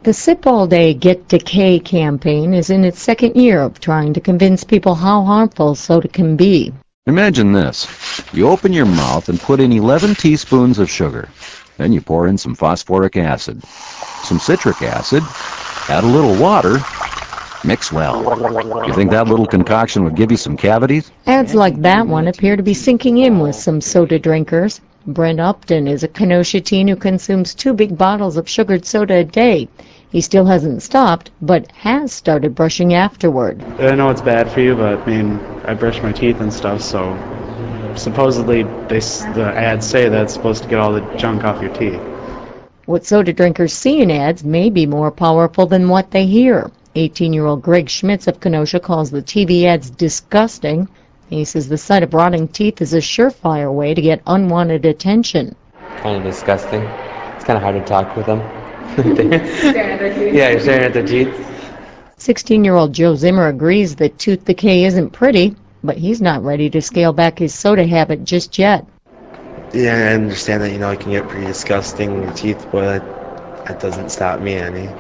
The Sip All Day Get Decay campaign is in its second year of trying to convince people how harmful soda can be. Imagine this. You open your mouth and put in 11 teaspoons of sugar. Then you pour in some phosphoric acid, some citric acid, add a little water, mix well. You think that little concoction would give you some cavities? Ads like that one appear to be sinking in with some soda drinkers. Brent Upton is a Kenosha teen who consumes 2 big bottles of sugared soda a day. He still hasn't stopped, but has started brushing afterward. I know it's bad for you, but I brush my teeth and stuff, so supposedly the ads say that's supposed to get all the junk off your teeth. What soda drinkers see in ads may be more powerful than what they hear. 18-year-old Greg Schmitz of Kenosha calls the TV ads disgusting. He says the sight of rotting teeth is a surefire way to get unwanted attention. Kind of disgusting. It's kind of hard to talk with them. Staring at their teeth. Yeah, you're staring at their teeth. 16-year-old Joe Zimmer agrees that tooth decay isn't pretty, but he's not ready to scale back his soda habit just yet. Yeah, I understand that, it can get pretty disgusting in your teeth, but that doesn't stop me any.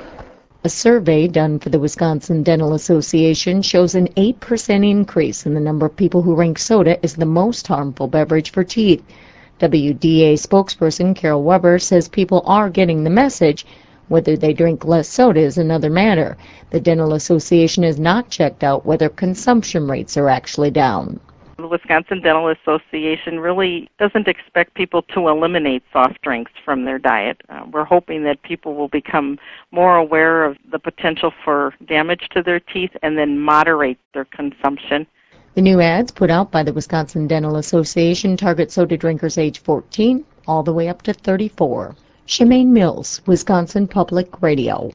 A survey done for the Wisconsin Dental Association shows an 8% increase in the number of people who rank soda as the most harmful beverage for teeth. WDA spokesperson Carol Weber says people are getting the message. Whether they drink less soda is another matter. The Dental Association has not checked out whether consumption rates are actually down. The Wisconsin Dental Association really doesn't expect people to eliminate soft drinks from their diet. We're hoping that people will become more aware of the potential for damage to their teeth and then moderate their consumption. The new ads put out by the Wisconsin Dental Association target soda drinkers age 14 all the way up to 34. Shemaine Mills, Wisconsin Public Radio.